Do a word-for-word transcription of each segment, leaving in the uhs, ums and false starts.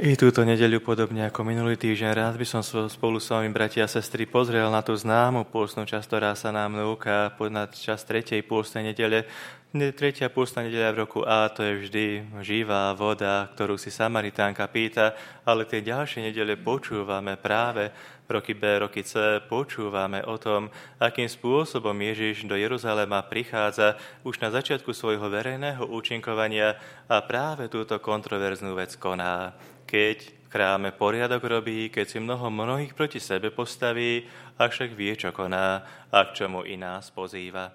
I túto nedeľu, podobne ako minulý týždeň, rád by som spolu s vami, bratia a sestry, pozrel na tú známu pôstnu časť, ktorá sa nám núka pod čas tretej pôstnej nedele. Tretia pôstna nedeľa v roku A, to je vždy živá voda, ktorú si Samaritánka pýta, ale tie ďalšie nedele počúvame práve v roky B, roky C, počúvame o tom, akým spôsobom Ježiš do Jeruzalema prichádza už na začiatku svojho verejného účinkovania a práve túto kontroverznú vec koná. Keď v chráme poriadok robí, keď si mnoho mnohých proti sebe postaví, avšak vie, čo koná a k čomu i nás pozýva.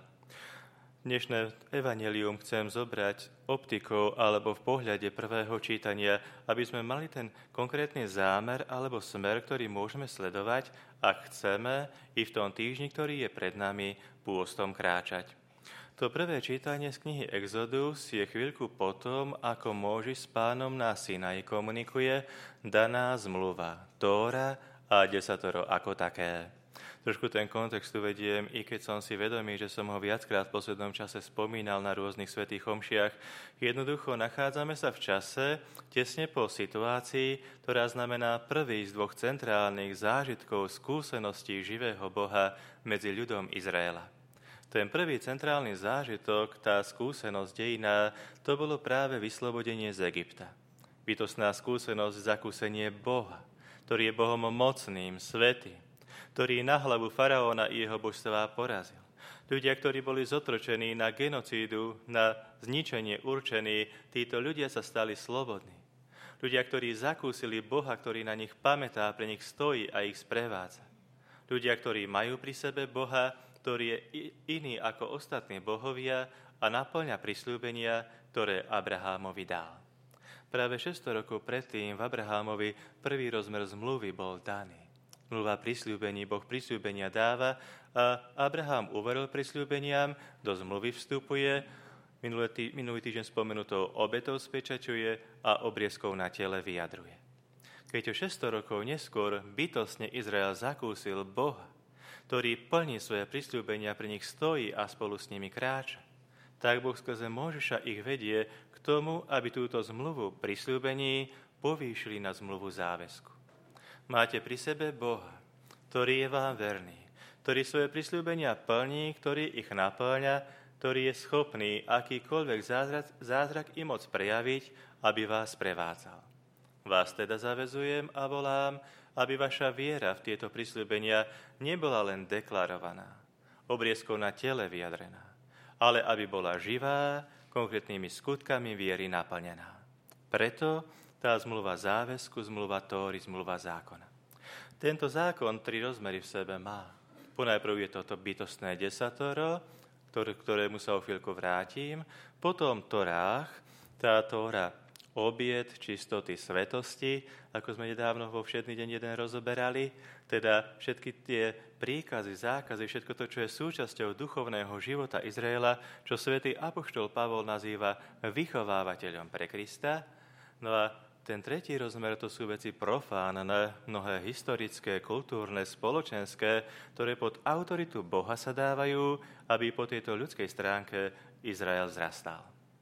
Dnešné evanjelium chcem zobrať optikou alebo v pohľade prvého čítania, aby sme mali ten konkrétny zámer alebo smer, ktorý môžeme sledovať, ak chceme i v tom týždni, ktorý je pred nami, pôstom kráčať. To prvé čítanie z knihy Exodus je chvíľku potom, ako Móžiš s Pánom na Sinaji komunikuje daná zmluva, Tóra a desatoro ako také. Trošku ten kontext uvediem, i keď som si vedomý, že som ho viackrát v poslednom čase spomínal na rôznych svätých omšiach. Jednoducho nachádzame sa v čase tesne po situácii, ktorá znamená prvý z dvoch centrálnych zážitkov skúseností živého Boha medzi ľudom Izraela. Ten prvý centrálny zážitok, tá skúsenosť dejina, to bolo práve vyslobodenie z Egypta. Bytostná skúsenosť, zakúsenie Boha, ktorý je Bohom mocným, svätým, ktorý na hlavu faraóna i jeho božstvá porazil. Ľudia, ktorí boli zotročení na genocídu, na zničenie určení, títo ľudia sa stali slobodní. Ľudia, ktorí zakúsili Boha, ktorý na nich pamätá, pre nich stojí a ich sprevádza. Ľudia, ktorí majú pri sebe Boha, ktorý je iný ako ostatní bohovia a naplňa prisľúbenia, ktoré Abrahámovi dal. Práve šesťsto rokov predtým v Abrahámovi prvý rozmer zmluvy bol daný. Zmluva prisľúbení, Boh prisľúbenia dáva a Abraham uveril prisľúbeniam, do zmluvy vstupuje, minulý, tý, minulý týždeň spomenutou obetou spečaťuje a obriezkou na tele vyjadruje. Keď o šesťsto rokov neskôr bytostne Izrael zakúsil Boha, ktorý plní svoje prisľúbenia, pri nich stojí a spolu s nimi kráča, tak Boh skrze Mojžiša ich vedie k tomu, aby túto zmluvu prisľúbení povýšili na zmluvu záväzku. Máte pri sebe Boha, ktorý je vám verný, ktorý svoje prisľúbenia plní, ktorý ich naplňa, ktorý je schopný akýkoľvek zázrak, zázrak i moc prejaviť, aby vás prevádzal. Vás teda zavezujem a volám, aby vaša viera v tieto prisľúbenia nebola len deklarovaná, obriezkou na tele vyjadrená, ale aby bola živá, konkrétnymi skutkami viery naplnená. Preto tá zmluva záväzku, zmluva Tóry, zmluva zákona. Tento zákon tri rozmery v sebe má. Ponajprv je toto bytostné desatoro, ktoré, ktorému sa o chvíľku vrátim, potom Torách, tá Tóra obiet, čistoty, svetosti, ako sme nedávno vo Všedný deň jeden rozoberali, teda všetky tie príkazy, zákazy, všetko to, čo je súčasťou duchovného života Izraela, čo svätý apoštol Pavol nazýva vychovávateľom pre Krista. No a ten tretí rozmer, to sú veci profánne, mnohé historické, kultúrne, spoločenské, ktoré pod autoritu Boha sa dávajú, aby po tejto ľudskej stránke Izrael vzrastal.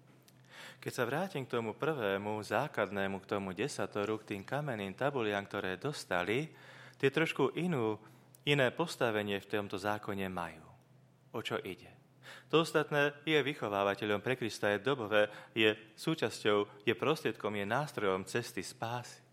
Keď sa vrátim k tomu prvému, základnému, k tomu desatoru, k tým kamenným tabuliam, ktoré dostali, tie trošku inú, iné postavenie v tomto zákone majú. O čo ide? To ostatné je vychovávateľom pre Krista, je dobové, je súčasťou, je prostriedkom, je nástrojom cesty spásy.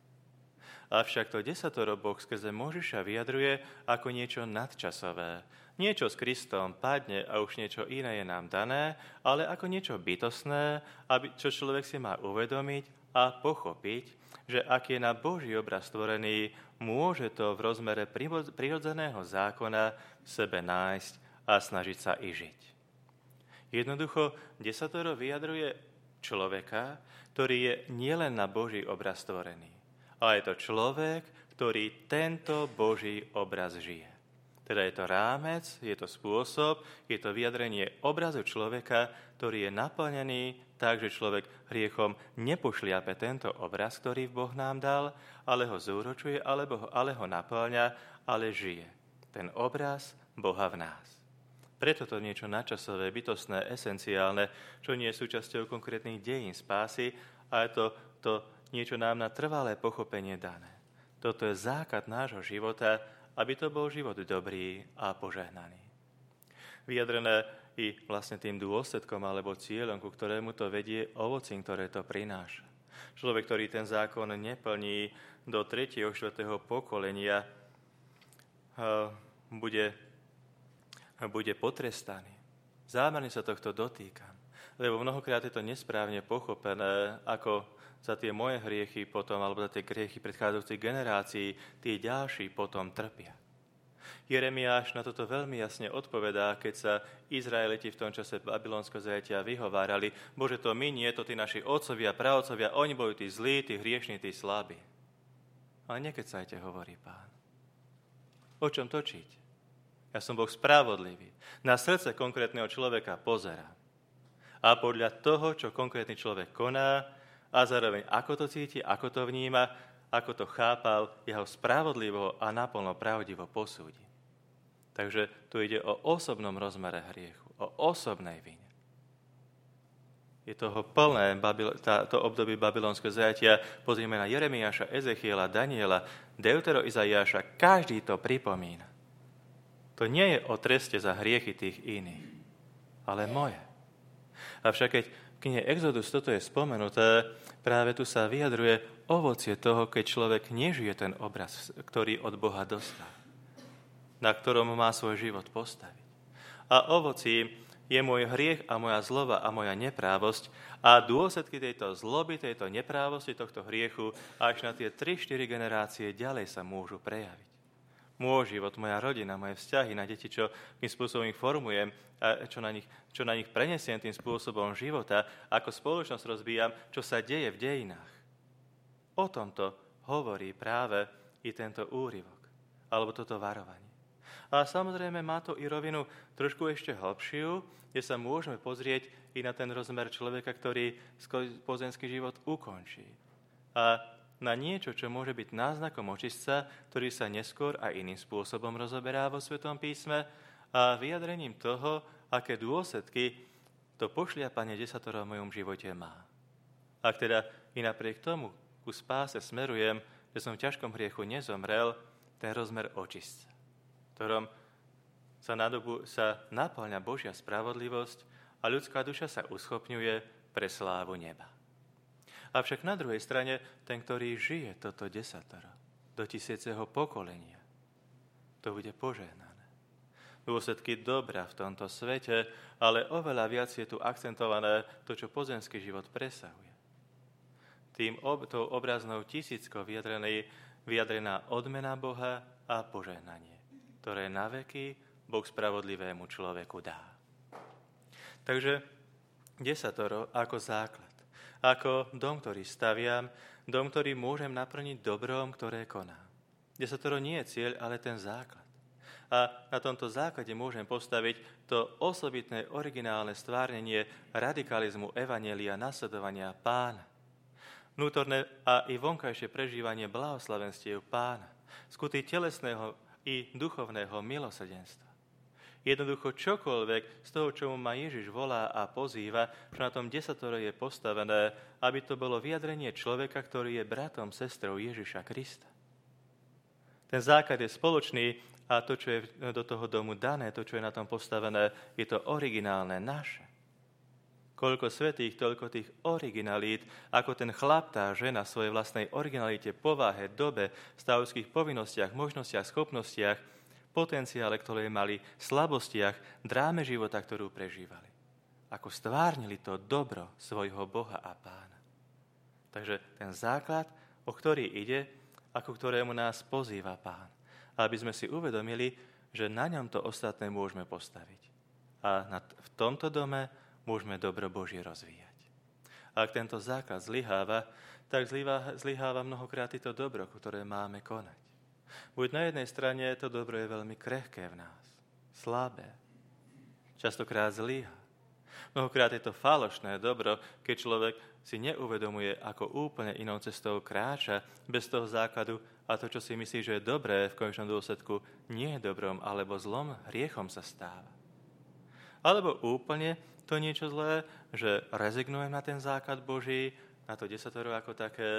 Avšak to desatoro Boh skrze Mojžiša vyjadruje ako niečo nadčasové. Niečo s Kristom padne a už niečo iné je nám dané, ale ako niečo bytostné, aby, čo človek si má uvedomiť a pochopiť, že ak je na Boží obraz stvorený, môže to v rozmere prirodzeného zákona v sebe nájsť a snažiť sa i žiť. Jednoducho, desatoro vyjadruje človeka, ktorý je nielen na Boží obraz stvorený, ale je to človek, ktorý tento Boží obraz žije. Teda je to rámec, je to spôsob, je to vyjadrenie obrazu človeka, ktorý je naplnený tak, že človek hriechom nepošliape tento obraz, ktorý Boh nám dal, ale ho zúročuje, alebo ho, ale ho naplňa, ale žije. Ten obraz Boha v nás. Preto to niečo nadčasové, bytostné, esenciálne, čo nie je súčasťou konkrétnych dejín spásy, ale to, to niečo nám na trvalé pochopenie dané. Toto je základ nášho života, aby to bol život dobrý a požehnaný. Vyjadrené i vlastne tým dôsledkom alebo cieľom, ku ktorému to vedie, ovocím, ktoré to prináša. Človek, ktorý ten zákon neplní do tretieho, štvrtého pokolenia, bude, bude potrestaný. Zámerne sa tohto dotýkam, lebo mnohokrát je to nesprávne pochopené, ako za tie moje hriechy potom, alebo za tie hriechy predchádzajúcich generácií, tí ďalší potom trpia. Jeremiáš na toto veľmi jasne odpovedá, keď sa Izraeliti v tom čase babylonského zajatia vyhovárali: Bože, to my nie, to tí naši otcovia, praotcovia, oni boli tí zlí, tí hriešní, tí slabí. Ale nekecajte, hovorí Pán. O čom točiť? Ja som Boh spravodlivý. Na srdce konkrétneho človeka pozerám. A podľa toho, čo konkrétny človek koná, a zároveň ako to cíti, ako to vníma, ako to chápal, ja ho spravodlivo a naplno pravdivo posúdi. Takže tu ide o osobnom rozmere hriechu, o osobnej vine. Je toho plné tá, to obdobie babylonského zajatia. Pozrieme na Jeremiáša, Ezechiela, Daniela, Deutero, Izaiáša. Každý to pripomína. To nie je o treste za hriechy tých iných, ale moje. Avšak keď v knihe Exodus toto je spomenuté, práve tu sa vyjadruje ovocie toho, keď človek nežije ten obraz, ktorý od Boha dostal, na ktorom má svoj život postaviť. A ovocím je môj hriech a moja zloba a moja neprávosť a dôsledky tejto zloby, tejto neprávosti, tohto hriechu až na tie tri štyri generácie ďalej sa môžu prejaviť. Môj život, moja rodina, moje vzťahy na deti, čo tým spôsobom ich formujem, a čo na nich, čo na nich prenesiem tým spôsobom života, ako spoločnosť rozbíjam, čo sa deje v dejinách. O tomto hovorí práve i tento úryvok, alebo toto varovanie. A samozrejme má to i rovinu trošku ešte hlbšiu, kde sa môžeme pozrieť i na ten rozmer človeka, ktorý pozemský život ukončí. A na niečo, čo môže byť náznakom očistca, ktorý sa neskôr aj iným spôsobom rozoberá vo Svetom písme a vyjadrením toho, aké dôsledky to pošliapanie desatoro v mojom živote má. Ak teda i napriek tomu ku spáse smerujem, že som v ťažkom hriechu nezomrel, ten rozmer očistca, v ktorom sa, na dobu, sa naplňa Božia spravodlivosť a ľudská duša sa uschopňuje pre slávu neba. Avšak na druhej strane, ten, ktorý žije toto desatoro do tisíceho pokolenia, to bude požehnané. Dôsledky dobra v tomto svete, ale oveľa viac je tu akcentované to, čo pozemský život presahuje. Tým ob, tou obraznou tisíckou vyjadrená odmena Boha a požehnanie, ktoré na veky Boh spravodlivému človeku dá. Takže desatoro ako základ. Ako dom, ktorý staviam, dom, ktorý môžem naplniť dobrom, ktoré konám. Desatoro nie je cieľ, ale ten základ. A na tomto základe môžem postaviť to osobitné originálne stvárnenie radikalizmu evanjelia nasledovania Pána. Vnútorné a i vonkajšie prežívanie blahoslavenstiev Pána. Skuty telesného i duchovného milosrdenstva. Jednoducho čokoľvek z toho, čomu ma Ježiš volá a pozýva, čo na tom desatoro je postavené, aby to bolo vyjadrenie človeka, ktorý je bratom, sestrou Ježiša Krista. Ten základ je spoločný a to, čo je do toho domu dané, to, čo je na tom postavené, je to originálne naše. Koľko svätých, toľko tých originalít, ako ten chlap, tá žena svojej vlastnej originalite, povahe, dobe, stavovských povinnostiach, možnostiach, schopnostiach, potenciále, ktoré mali, slabostiach, dráme života, ktorú prežívali. Ako stvárnili to dobro svojho Boha a Pána. Takže ten základ, o ktorý ide, ako ktorému nás pozýva Pán. Aby sme si uvedomili, že na ňom to ostatné môžeme postaviť. A v tomto dome môžeme dobro Božie rozvíjať. Ak tento základ zlyháva, tak zlyháva mnohokrát i to dobro, ktoré máme konať. Buď na jednej strane to dobro je veľmi krehké v nás, slabé, častokrát zlyhá. Mnohokrát je to falošné dobro, keď človek si neuvedomuje, ako úplne inou cestou kráča bez toho základu a to, čo si myslí, že je dobré, v konečnom dôsledku nie je dobrom alebo zlom, hriechom sa stáva. Alebo úplne to niečo zlé, že rezignujem na ten základ Boží, na to desatoro ako také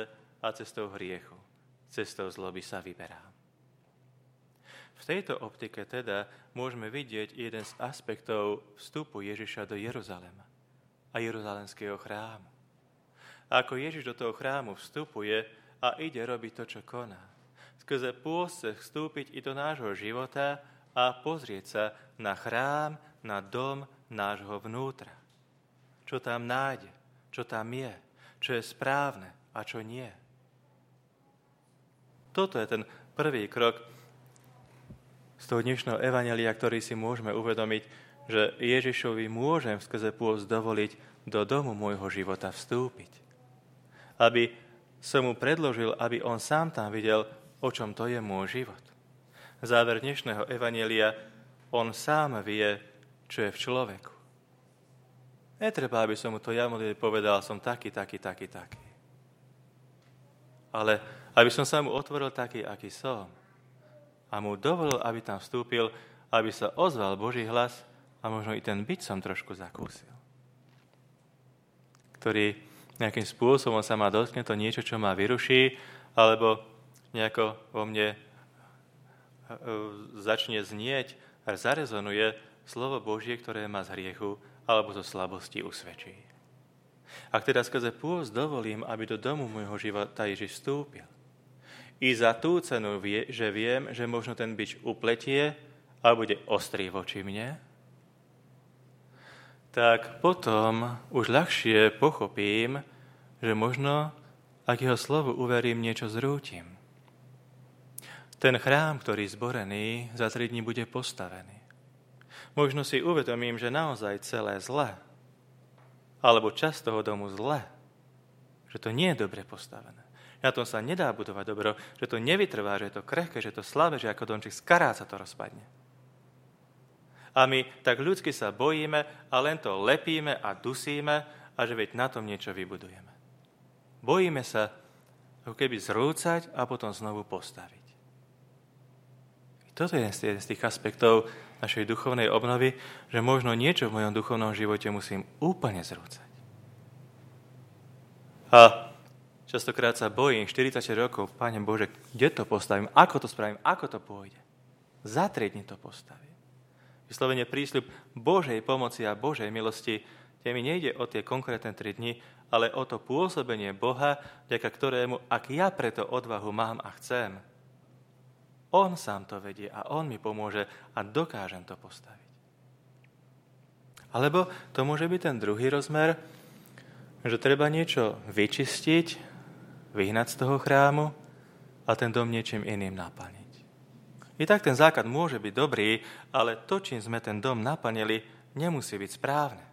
a cestou hriechu, cestou zloby sa vyberám. V tejto optike teda môžeme vidieť jeden z aspektov vstupu Ježiša do Jeruzalema a jeruzalemského chrámu. A ako Ježiš do toho chrámu vstupuje a ide robiť to, čo koná. Skrze pôst chce vstúpiť i do nášho života a pozrieť sa na chrám, na dom nášho vnútra. Čo tam nájde, čo tam je, čo je správne a čo nie. Toto je ten prvý krok z toho dnešného evanjelia, ktorý si môžeme uvedomiť, že Ježišovi môžem skrze pôst dovoliť do domu môjho života vstúpiť. Aby som mu predložil, aby on sám tam videl, o čom to je môj život. Záver dnešného evanjelia, on sám vie, čo je v človeku. Netreba, aby som mu to ja modlil povedal, som taký, taký, taký, taký. Ale aby som sa mu otvoril taký, aký som. A mu dovolil, aby tam vstúpil, aby sa ozval Boží hlas a možno i ten byť som trošku zakúsil. Ktorý nejakým spôsobom sa ma dotkne, to niečo, čo ma vyruší, alebo nejako vo mne začne znieť a zarezonuje slovo Božie, ktoré ma z hriechu alebo zo slabosti usvedčí. Ak teda skrze pôst dovolím, aby do domu môjho života Ježiš vstúpil, i za tú cenu, vie, že viem, že možno ten bič upletie a bude ostrý voči mne, tak potom už ľahšie pochopím, že možno, ak jeho slovu uverím, niečo zrútim. Ten chrám, ktorý je zborený, za tri dní bude postavený. Možno si uvedomím, že naozaj celé zle, alebo časť toho domu zle, že to nie je dobre postavené. Na tom sa nedá budovať dobro, že to nevytrvá, že je to krehké, že je to slabé, že ako domček z karát sa to rozpadne. A my tak ľudsky sa bojíme a len to lepíme a dusíme a že veď na tom niečo vybudujeme. Bojíme sa ako keby zrúcať a potom znovu postaviť. Toto je jeden z tých aspektov našej duchovnej obnovy, že možno niečo v mojom duchovnom živote musím úplne zrúcať. A častokrát sa bojím, štyridsať rokov, Pane Bože, kde to postavím, ako to spravím, ako to pôjde. Za tri dni to postavím. Vyslovene prísľub Božej pomoci a Božej milosti, kde mi nejde o tie konkrétne tri dni, ale o to pôsobenie Boha, vďaka ktorému, ak ja preto odvahu mám a chcem, on sám to vedie a on mi pomôže a dokážem to postaviť. Alebo to môže byť ten druhý rozmer, že treba niečo vyčistiť, vyhnať z toho chrámu a ten dom niečím iným naplniť. I tak ten základ môže byť dobrý, ale to, čím sme ten dom naplnili, nemusí byť správne.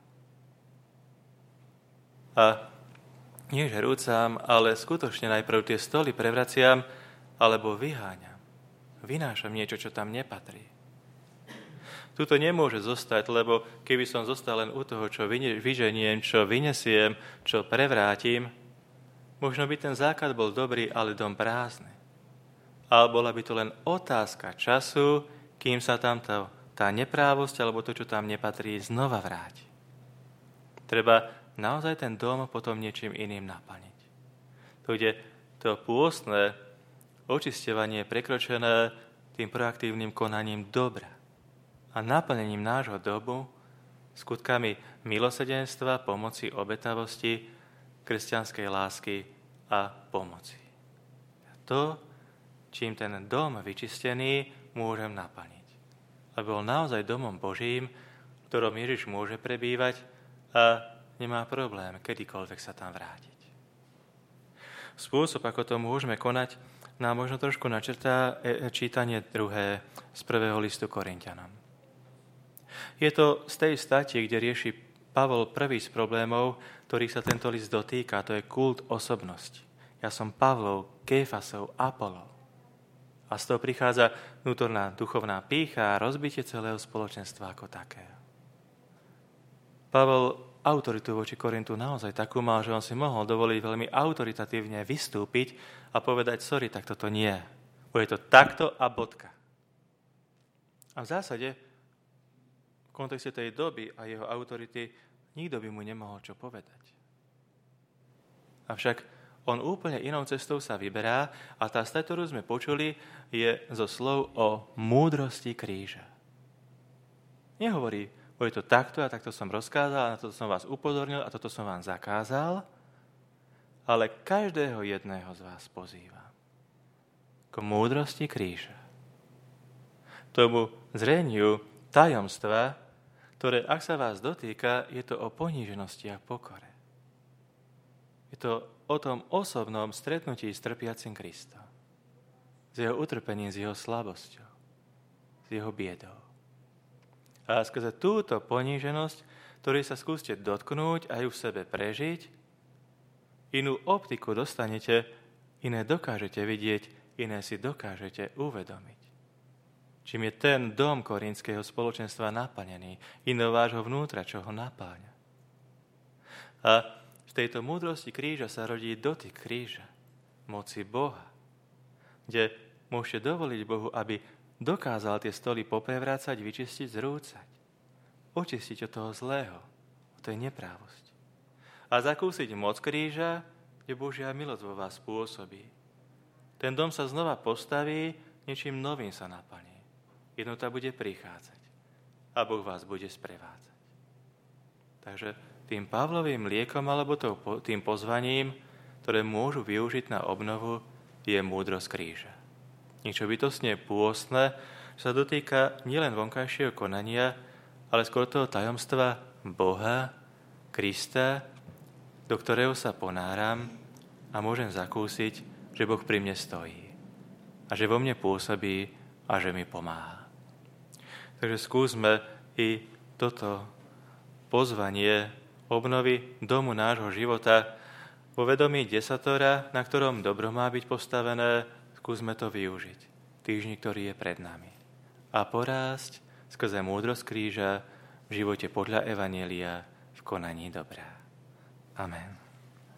A nie že rúcam, ale skutočne najprv tie stoly prevraciam alebo vyháňam. Vynášam niečo, čo tam nepatrí. Tuto nemôže zostať, lebo keby som zostal len u toho, čo vyženiem, čo vynesiem, čo prevrátim, možno by ten základ bol dobrý, ale dom prázdny. Ale bola by to len otázka času, kým sa tam tá, tá neprávosť alebo to, čo tam nepatrí, znova vráti. Treba naozaj ten dom potom niečím iným naplniť. To, kde to pôstne očisťovanie je prekročené tým proaktívnym konaním dobra a naplnením nášho domu skutkami milosrdenstva, pomoci, obetavosti, kresťanskej lásky a pomoci. To, čím ten dom vyčistený môžem naplniť. Aby bol naozaj domom Božím, v ktorom Ježiš môže prebývať a nemá problém kedykoľvek sa tam vrátiť. Spôsob, ako to môžeme konať, nám možno trošku načrtá čítanie druhé z prvého listu Korinťanom. Je to z tej stati, kde rieši Pavol prvý z problémov, ktorých sa tento list dotýka, to je kult osobnosti. Ja som Pavlov, Kéfasov, Apolov. A z toho prichádza vnútorná duchovná pýcha a rozbitie celého spoločenstva ako takého. Pavol autoritu voči Korintu naozaj takú mal, že on si mohol dovoliť veľmi autoritatívne vystúpiť a povedať, sorry, tak toto nie. Bude to takto a bodka. A v zásade, v kontexte tej doby a jeho autority, nikto by mu nemohol čo povedať. Avšak On úplne inou cestou sa vyberá a tá stať, ktorú sme počuli, je zo slov o múdrosti kríža. Nehovorí, je to takto a takto som rozkázal, a na toto som vás upozornil a toto som vám zakázal, ale každého jedného z vás pozýva k múdrosti kríža. Tomu zreniu tajomstva, ktoré, ak sa vás dotýka, je to o poníženosti a pokore. Je to o tom osobnom stretnutí s trpiacim Kristom. S jeho utrpením, s jeho slabosťou, s jeho biedou. A skrze túto poníženosť, ktorej sa skúste dotknúť a ju v sebe prežiť, inú optiku dostanete, iné dokážete vidieť, iné si dokážete uvedomiť. Čím je ten dom korinského spoločenstva naplnený, iného vášho vnútra, čo ho napáňa. A v tejto múdrosti kríža sa rodí dotyk kríža, moci Boha, kde môžete dovoliť Bohu, aby dokázal tie stoly poprevrácať, vyčistiť, zrúcať. Očistiť od toho zlého, od tej neprávosti. A zakúsiť moc kríža, kde Božia milosť vo vás pôsobí. Ten dom sa znova postaví, niečím novým sa naplní. Jednota bude prichádzať a Boh vás bude sprevádzať. Takže tým Pavlovým liekom alebo tým pozvaním, ktoré môžu využiť na obnovu, je múdrosť kríža. Niečo bytostne pôstne, sa dotýka nielen vonkajšieho konania, ale skôr toho tajomstva Boha, Krista, do ktorého sa ponáram a môžem zakúsiť, že Boh pri mne stojí a že vo mne pôsobí a že mi pomáha. Takže skúsme i toto pozvanie obnovy domu nášho života vo vedomí desatora, na ktorom dobro má byť postavené, skúsme to využiť v týždni, ktorý je pred nami. A porásť skrze múdrosť kríža v živote podľa evanjelia v konaní dobrá. Amen.